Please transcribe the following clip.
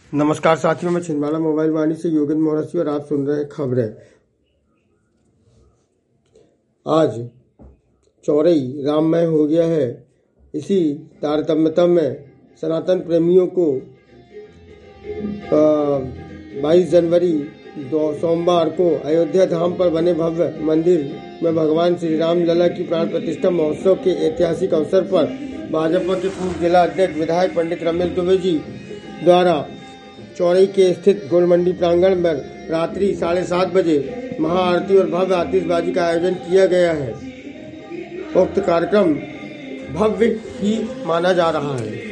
नमस्कार साथियों, मैं छिंदवाड़ा मोबाइल वाणी से योगेंद्र मोहरसी और आप सुन रहे हैं खबरें। आज चौरई राममय हो गया है। इसी तारतम्यता में सनातन प्रेमियों को 22 जनवरी सोमवार को अयोध्या धाम पर बने भव्य मंदिर में भगवान श्री राम लला की प्राण प्रतिष्ठा महोत्सव के ऐतिहासिक अवसर पर भाजपा के पूर्व जिला अध्यक्ष विधायक पंडित रमेश दुबे जी द्वारा चौरई के स्थित गोल मंडी प्रांगण में रात्रि 7:30 बजे महाआरती और भव्य आतिशबाजी का आयोजन किया गया है। उक्त कार्यक्रम भव्य ही माना जा रहा है।